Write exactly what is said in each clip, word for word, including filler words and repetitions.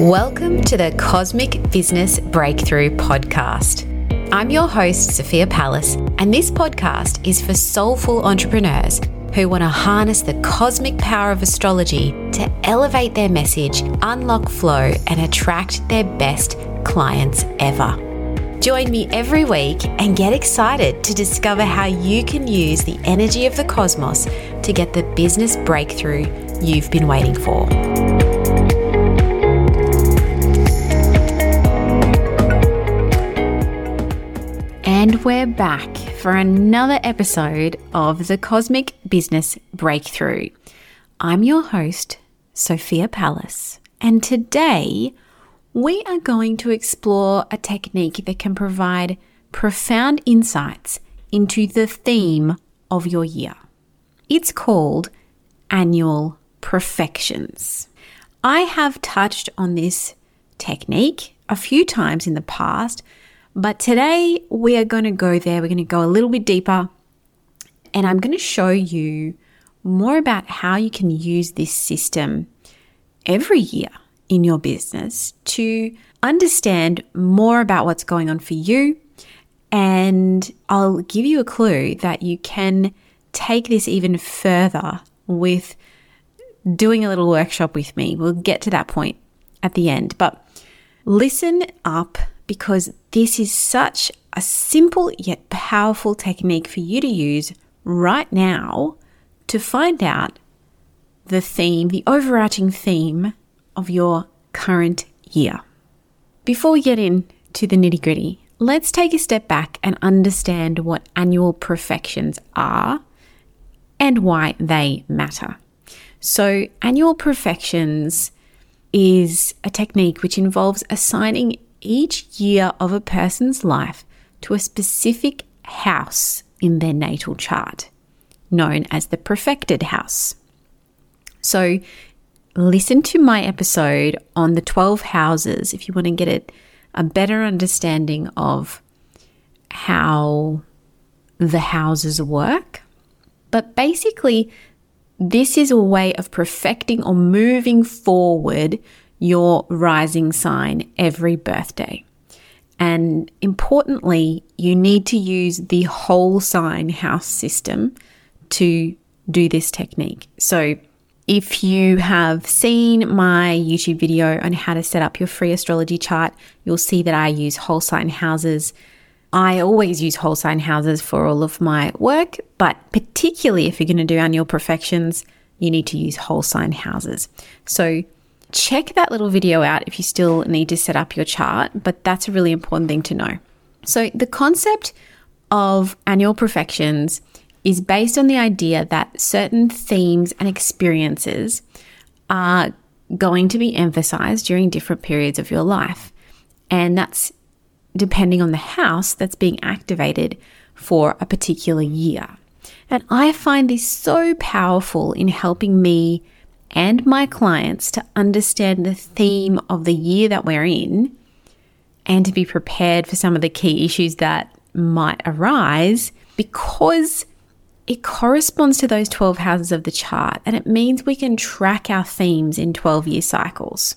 Welcome to the Cosmic Business Breakthrough Podcast. I'm your host, Sophia Palace, and this podcast is for soulful entrepreneurs who want to harness the cosmic power of astrology to elevate their message, unlock flow, and attract their best clients ever. Join me every week and get excited to discover how you can use the energy of the cosmos to get the business breakthrough you've been waiting for. And we're back for another episode of the Cosmic Business Breakthrough. I'm your host, Sophia Palace, and today we are going to explore a technique that can provide profound insights into the theme of your year. It's called Annual Profections. I have touched on this technique a few times in the past, but today we are going to go there. We're going to go a little bit deeper, and I'm going to show you more about how you can use this system every year in your business to understand more about what's going on for you. And I'll give you a clue that you can take this even further with doing a little workshop with me. We'll get to that point at the end, but listen up, because this is such a simple yet powerful technique for you to use right now to find out the theme, the overarching theme of your current year. Before we get into the nitty-gritty, let's take a step back and understand what annual profections are and why they matter. So, annual profections is a technique which involves assigning each year of a person's life to a specific house in their natal chart, known as the profected house. So listen to my episode on the twelve houses if you want to get it, a better understanding of how the houses work. But basically, this is a way of perfecting or moving forward your rising sign every birthday. And importantly, you need to use the whole sign house system to do this technique. So if you have seen my YouTube video on how to set up your free astrology chart, you'll see that I use whole sign houses. I always use whole sign houses for all of my work, but particularly if you're going to do annual profections, you need to use whole sign houses. So check that little video out if you still need to set up your chart, but that's a really important thing to know. So the concept of annual profections is based on the idea that certain themes and experiences are going to be emphasized during different periods of your life. And that's depending on the house that's being activated for a particular year. And I find this so powerful in helping me and my clients to understand the theme of the year that we're in and to be prepared for some of the key issues that might arise, because it corresponds to those twelve houses of the chart, and it means we can track our themes in twelve-year cycles.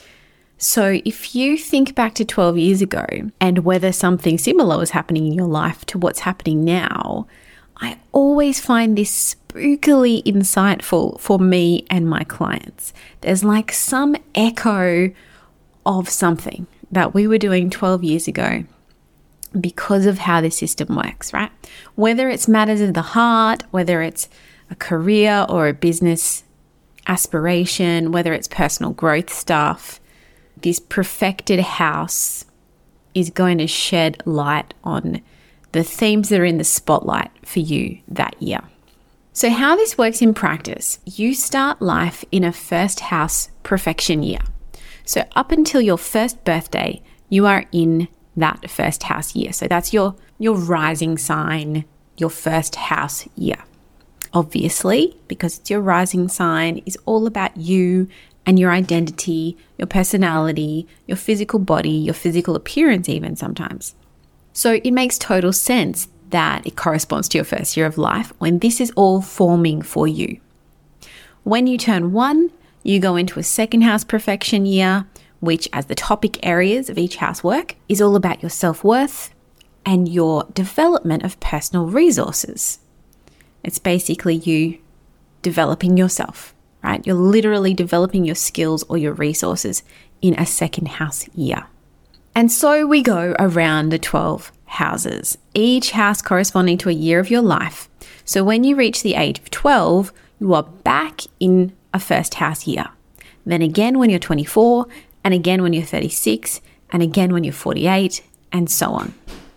So if you think back to twelve years ago and whether something similar was happening in your life to what's happening now, I always find this spookily insightful for me and my clients. There's like some echo of something that we were doing twelve years ago because of how the system works, right? Whether it's matters of the heart, whether it's a career or a business aspiration, whether it's personal growth stuff, this perfected house is going to shed light on the themes that are in the spotlight for you that year. So how this works in practice, you start life in a first house profection year. So up until your first birthday, you are in that first house year. So that's your, your rising sign, your first house year. Obviously, because it's your rising sign, is all about you and your identity, your personality, your physical body, your physical appearance even sometimes. So it makes total sense that it corresponds to your first year of life when this is all forming for you. When you turn one, you go into a second house profection year, which, as the topic areas of each house work, is all about your self-worth and your development of personal resources. It's basically you developing yourself, right? You're literally developing your skills or your resources in a second house year. And so we go around the twelve houses, each house corresponding to a year of your life. So when you reach the age of twelve, you are back in a first house year. Then again when you're twenty-four, and again when you're thirty-six, and again when you're forty-eight, and so on.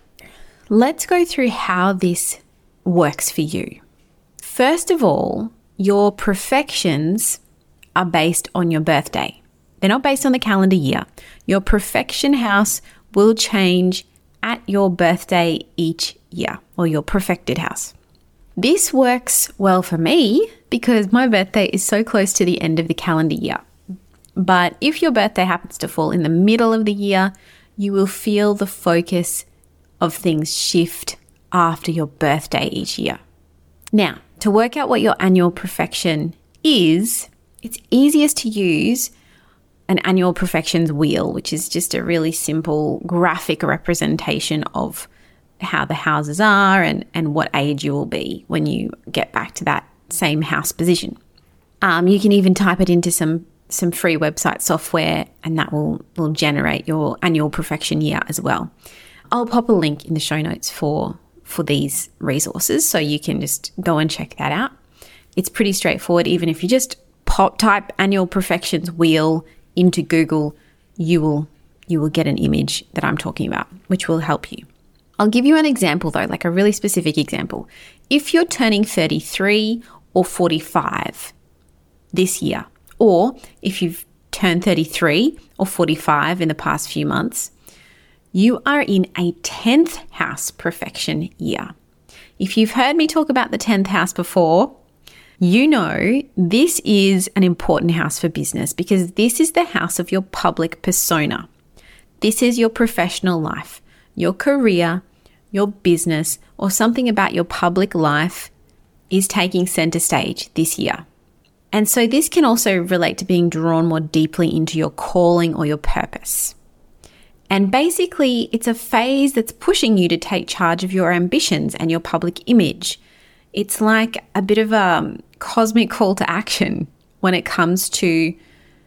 Let's go through how this works for you. First of all, your perfections are based on your birthday. They're not based on the calendar year. Your perfection house will change at your birthday each year, or your perfected house. This works well for me because my birthday is so close to the end of the calendar year. But if your birthday happens to fall in the middle of the year, you will feel the focus of things shift after your birthday each year. Now, to work out what your annual perfection is, it's easiest to use an annual perfections wheel, which is just a really simple graphic representation of how the houses are and, and what age you will be when you get back to that same house position. Um, you can even type it into some some free website software and that will, will generate your annual perfection year as well. I'll pop a link in the show notes for, for these resources so you can just go and check that out. It's pretty straightforward. Even if you just pop type annual perfections wheel into Google, you will you will get an image that I'm talking about, which will help you. I'll give you an example though, like a really specific example. If you're turning thirty-three or forty-five this year, or if you've turned thirty-three or forty-five in the past few months, you are in a tenth house perfection year. If you've heard me talk about the tenth house before, you know this is an important house for business because this is the house of your public persona. This is your professional life, your career, your business, or something about your public life is taking center stage this year. And so this can also relate to being drawn more deeply into your calling or your purpose. And basically, it's a phase that's pushing you to take charge of your ambitions and your public image. It's like a bit of a cosmic call to action when it comes to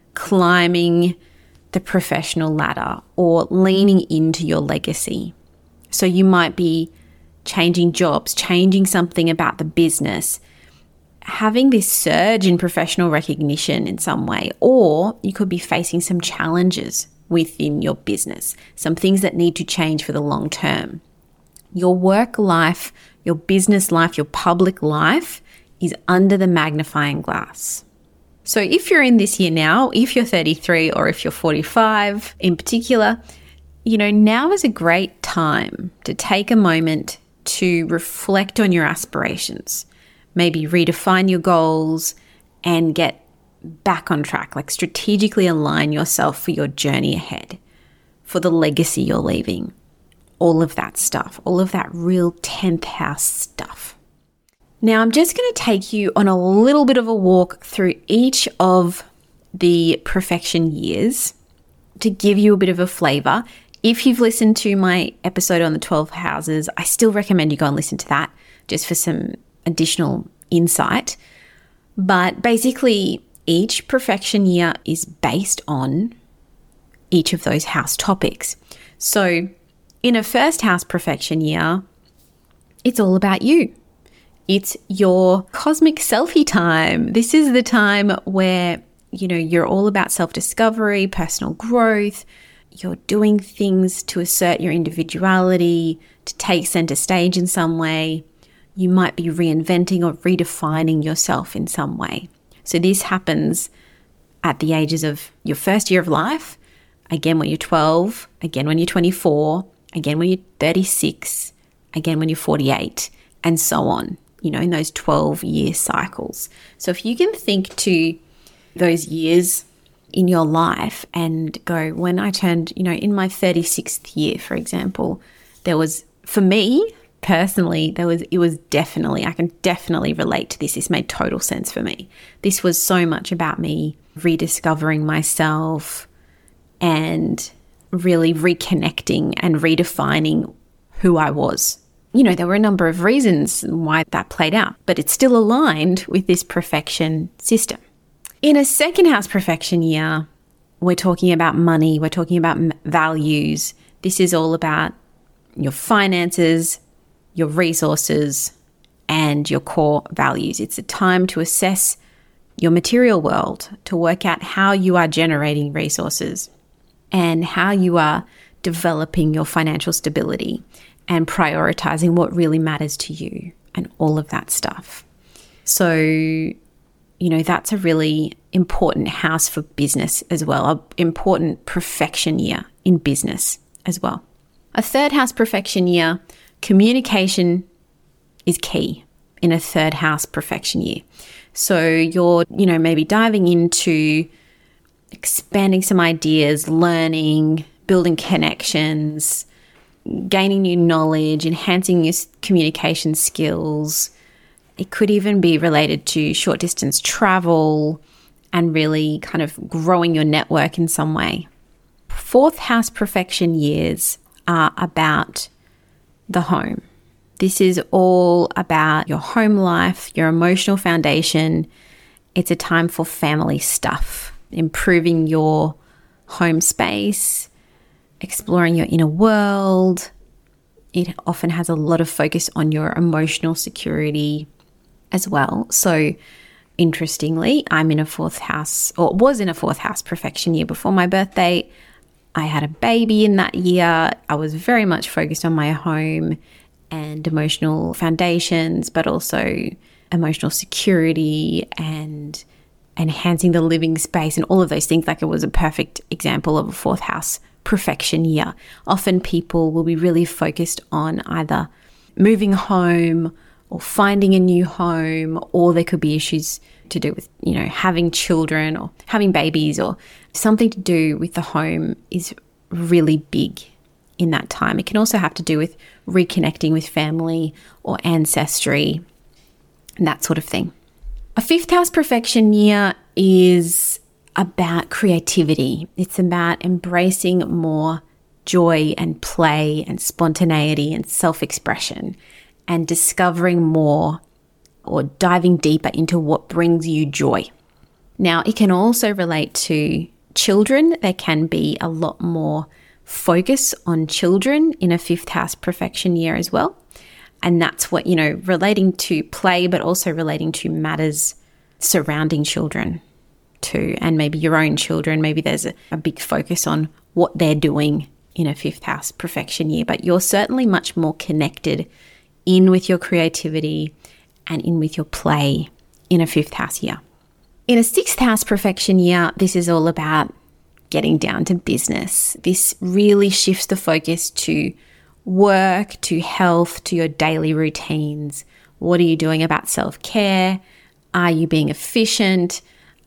climbing the professional ladder or leaning into your legacy. So you might be changing jobs, changing something about the business, having this surge in professional recognition in some way, or you could be facing some challenges within your business, some things that need to change for the long term. Your work life, your business life, your public life is under the magnifying glass. So if you're in this year now, if you're thirty-three or if you're forty-five in particular, you know, now is a great time to take a moment to reflect on your aspirations, maybe redefine your goals and get back on track, like strategically align yourself for your journey ahead, for the legacy you're leaving, all of that stuff, all of that real tenth house stuff. Now, I'm just going to take you on a little bit of a walk through each of the perfection years to give you a bit of a flavor. If you've listened to my episode on the twelve houses, I still recommend you go and listen to that just for some additional insight. But basically, each perfection year is based on each of those house topics. So in a first house perfection year, it's all about you. It's your cosmic selfie time. This is the time where, you know, you're all about self-discovery, personal growth. You're doing things to assert your individuality, to take center stage in some way. You might be reinventing or redefining yourself in some way. So this happens at the ages of your first year of life, again when you're twelve, again when you're twenty-four, again when you're thirty-six, again when you're forty-eight, and so on, you know, in those twelve-year cycles. So if you can think to those years in your life and go, when I turned, you know, in my thirty-sixth year, for example, there was, for me personally, there was, it was definitely, I can definitely relate to this. This made total sense for me. This was so much about me rediscovering myself, and really reconnecting and redefining who I was. You know, there were a number of reasons why that played out, but it's still aligned with this perfection system. In a second house perfection year, we're talking about money, we're talking about values. This is all about your finances, your resources, and your core values. It's a time to assess your material world, to work out how you are generating resources and how you are developing your financial stability and prioritizing what really matters to you and all of that stuff. So, you know, that's a really important house for business as well, an important perfection year in business as well. A third house perfection year, communication is key in a third house perfection year. So you're, you know, maybe diving into expanding some ideas, learning, building connections, gaining new knowledge, enhancing your communication skills. It could even be related to short distance travel and really kind of growing your network in some way. Fourth house perfection years are about the home. This is all about your home life, your emotional foundation. It's a time for family stuff, improving your home space, exploring your inner world. It often has a lot of focus on your emotional security as well. So interestingly, I'm in a fourth house, or was in a fourth house perfection year before my birthday. I had a baby in that year. I was very much focused on my home and emotional foundations, but also emotional security and enhancing the living space and all of those things. Like, it was a perfect example of a fourth house perfection year. Often people will be really focused on either moving home or finding a new home, or there could be issues to do with, you know, having children or having babies, or something to do with the home is really big in that time. It can also have to do with reconnecting with family or ancestry and that sort of thing. A fifth house perfection year is about creativity. It's about embracing more joy and play and spontaneity and self-expression and discovering more or diving deeper into what brings you joy. Now, it can also relate to children. There can be a lot more focus on children in a fifth house perfection year as well. And that's what, you know, relating to play, but also relating to matters surrounding children too, and maybe your own children. Maybe there's a, a big focus on what they're doing in a fifth house perfection year, but you're certainly much more connected in with your creativity and in with your play in a fifth house year. In a sixth house perfection year, this is all about getting down to business. This really shifts the focus to work, to health, to your daily routines. What are you doing about self-care? Are you being efficient?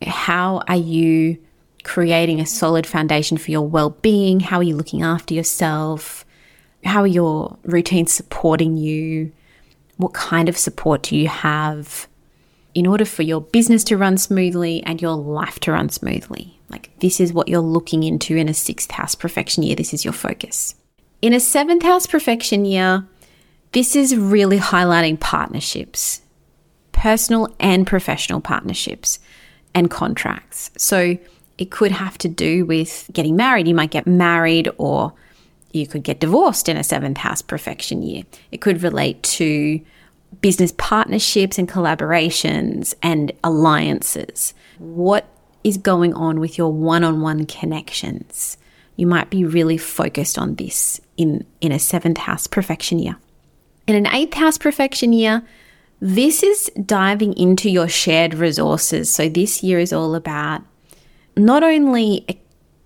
How are you creating a solid foundation for your well-being? How are you looking after yourself? How are your routines supporting you? What kind of support do you have in order for your business to run smoothly and your life to run smoothly? Like, this is what you're looking into in a sixth house perfection year. This is your focus. In a seventh house perfection year, this is really highlighting partnerships, personal and professional partnerships and contracts. So it could have to do with getting married. You might get married, or you could get divorced in a seventh house perfection year. It could relate to business partnerships and collaborations and alliances. What is going on with your one-on-one connections? You might be really focused on this in, in a seventh house perfection year. In an eighth house perfection year, this is diving into your shared resources. So this year is all about not only e-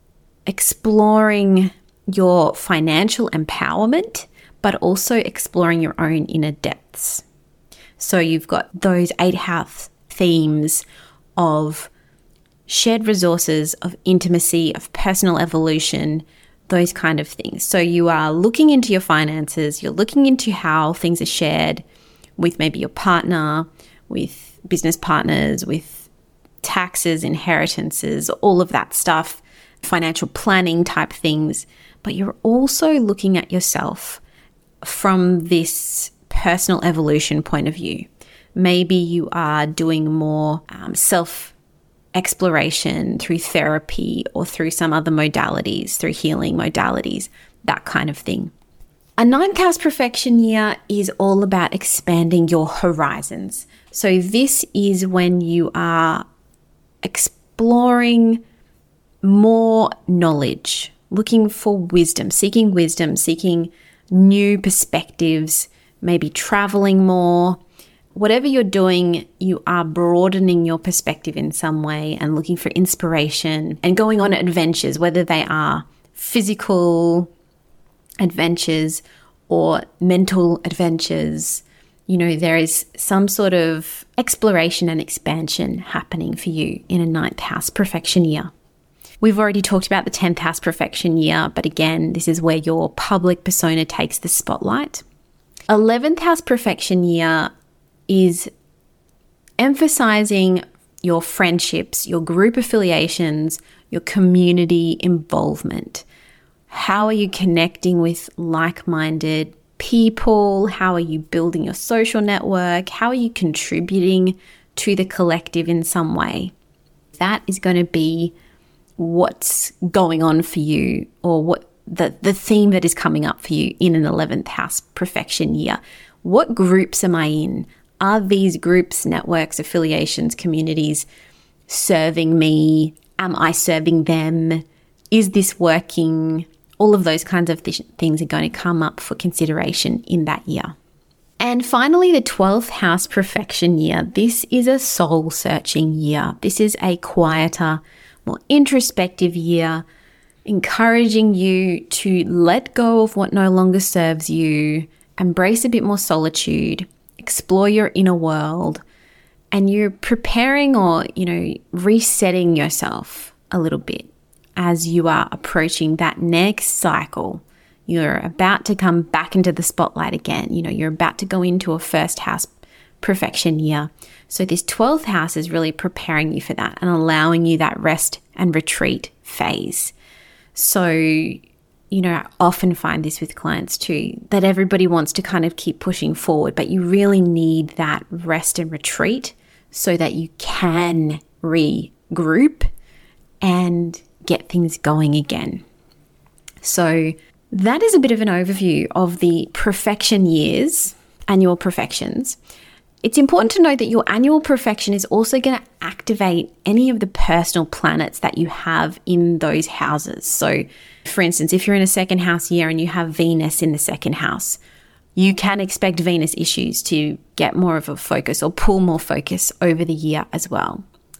exploring your financial empowerment, but also exploring your own inner depths. So you've got those eight house themes of shared resources, of intimacy, of personal evolution, those kind of things. So you are looking into your finances, you're looking into how things are shared with maybe your partner, with business partners, with taxes, inheritances, all of that stuff. financial planning type things, but you're also looking at yourself from this personal evolution point of view. Maybe you are doing more um, self-exploration through therapy or through some other modalities, through healing modalities, that kind of thing. A ninth house perfection year is all about expanding your horizons. So this is when you are exploring more knowledge, looking for wisdom, seeking wisdom, seeking new perspectives, maybe traveling more. Whatever you're doing, you are broadening your perspective in some way and looking for inspiration and going on adventures, whether they are physical adventures or mental adventures. You know, there is some sort of exploration and expansion happening for you in a ninth house perfection year. We've already talked about the tenth house perfection year, but again, this is where your public persona takes the spotlight. eleventh house perfection year is emphasizing your friendships, your group affiliations, your community involvement. How are you connecting with like-minded people? How are you building your social network? How are you contributing to the collective in some way? That is going to be what's going on for you, or what the, the theme that is coming up for you in an eleventh house perfection year. What groups am I in? Are these groups, networks, affiliations, communities serving me? Am I serving them? Is this working? All of those kinds of th- things are going to come up for consideration in that year. And finally, the twelfth house perfection year. This is a soul-searching year. This is a quieter, more introspective year, encouraging you to let go of what no longer serves you, embrace a bit more solitude, explore your inner world, and you're preparing or, you know, resetting yourself a little bit as you are approaching that next cycle. You're about to come back into the spotlight again. You know, you're about to go into a first house perfection year. So this twelfth house is really preparing you for that and allowing you that rest and retreat phase. So, you know, I often find this with clients too, that everybody wants to kind of keep pushing forward, but you really need that rest and retreat so that you can regroup and get things going again. So that is a bit of an overview of the perfection years, annual perfections. It's important to know that your annual perfection is also going to activate any of the personal planets that you have in those houses. So, for instance, if you're in a second house year and you have Venus in the second house, you can expect Venus issues to get more of a focus or pull more focus over the year as well.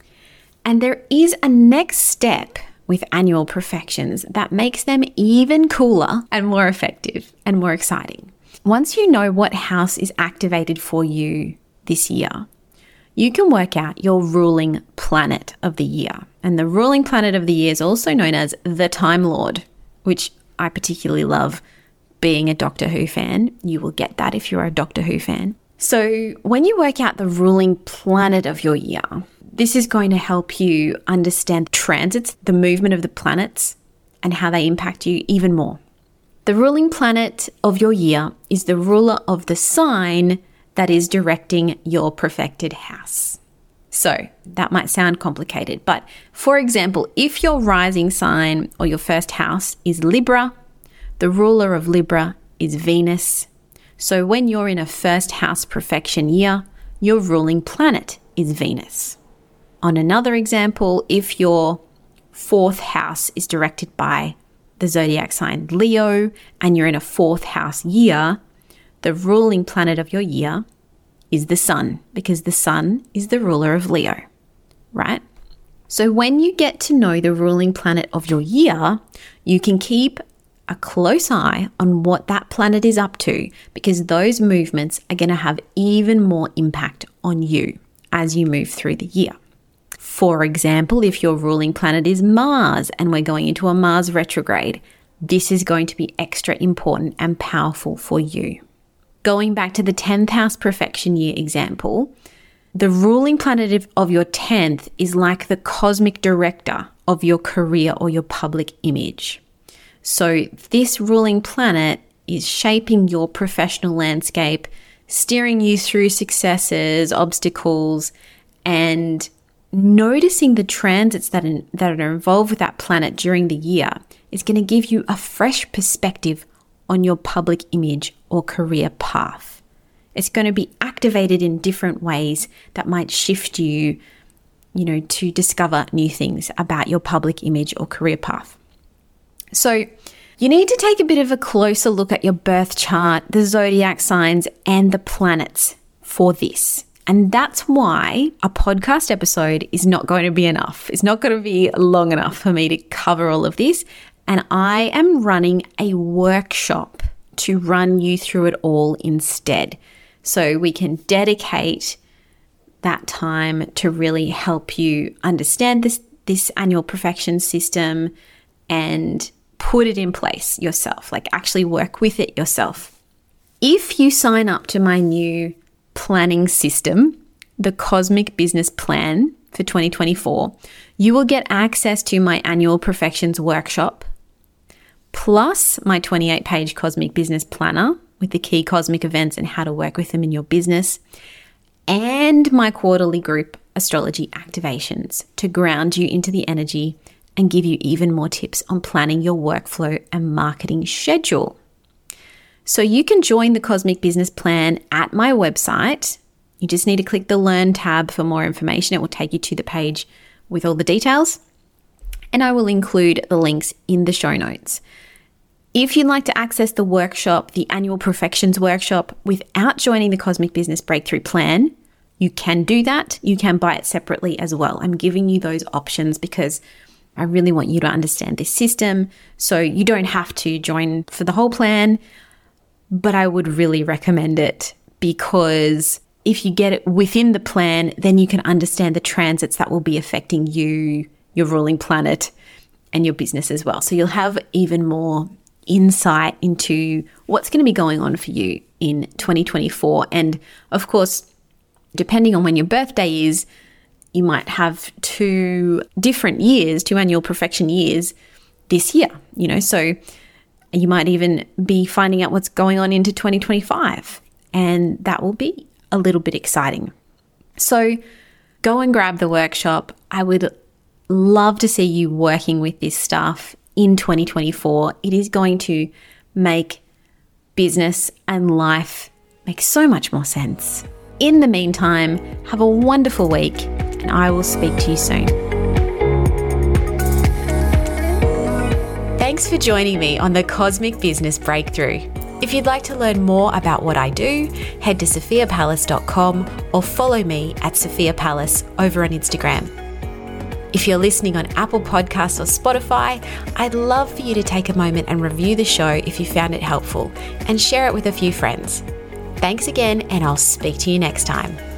And there is a next step with annual perfections that makes them even cooler and more effective and more exciting. Once you know what house is activated for you this year, you can work out your ruling planet of the year. And the ruling planet of the year is also known as the Time Lord, which I particularly love. Being a Doctor Who fan, you will get that if you're a Doctor Who fan. So when you work out the ruling planet of your year, this is going to help you understand transits, the movement of the planets, and how they impact you even more. The ruling planet of your year is the ruler of the sign that is directing your perfected house. So that might sound complicated, but for example, if your rising sign or your first house is Libra, the ruler of Libra is Venus. So when you're in a first house perfection year, your ruling planet is Venus. On another example, if your fourth house is directed by the zodiac sign Leo and you're in a fourth house year, the ruling planet of your year is the sun, because the sun is the ruler of Leo, right? So when you get to know the ruling planet of your year, you can keep a close eye on what that planet is up to, because those movements are going to have even more impact on you as you move through the year. For example, if your ruling planet is Mars and we're going into a Mars retrograde, this is going to be extra important and powerful for you. Going back to the tenth house perfection year example, the ruling planet of your tenth is like the cosmic director of your career or your public image. So this ruling planet is shaping your professional landscape, steering you through successes, obstacles, and noticing the transits that, in, that are involved with that planet during the year is going to give you a fresh perspective on your public image or career path. It's going to be activated in different ways that might shift you, you know, to discover new things about your public image or career path. So you need to take a bit of a closer look at your birth chart, the zodiac signs, and the planets for this. And that's why a podcast episode is not going to be enough. It's not going to be long enough for me to cover all of this. And I am running a workshop to run you through it all instead. So we can dedicate that time to really help you understand this, this annual perfection system and put it in place yourself, like actually work with it yourself. If you sign up to my new planning system, the Cosmic Business Plan for twenty twenty-four, you will get access to my annual Perfections workshop, plus my twenty-eight page Cosmic Business Planner with the key cosmic events and how to work with them in your business, and my quarterly group astrology activations to ground you into the energy and give you even more tips on planning your workflow and marketing schedule. So you can join the Cosmic Business Plan at my website. You just need to click the Learn tab for more information. It will take you to the page with all the details, and I will include the links in the show notes. If you'd like to access the workshop, the annual Perfections workshop, without joining the Cosmic Business Breakthrough Plan, you can do that. You can buy it separately as well. I'm giving you those options because I really want you to understand this system. So you don't have to join for the whole plan, but I would really recommend it because if you get it within the plan, then you can understand the transits that will be affecting you, your ruling planet, and your business as well. So you'll have even more insight into what's going to be going on for you in twenty twenty-four. And of course, depending on when your birthday is, you might have two different years, two annual perfection years this year, you know, so you might even be finding out what's going on into twenty twenty-five, and that will be a little bit exciting. So go and grab the workshop. I would love to see you working with this stuff in twenty twenty-four. It is going to make business and life make so much more sense. In the meantime, have a wonderful week, and I will speak to you soon. Thanks for joining me on the Cosmic Business Breakthrough. If you'd like to learn more about what I do, head to sophia palace dot com or follow me at Sophia Palace over on Instagram. If you're listening on Apple Podcasts or Spotify, I'd love for you to take a moment and review the show if you found it helpful and share it with a few friends. Thanks again, and I'll speak to you next time.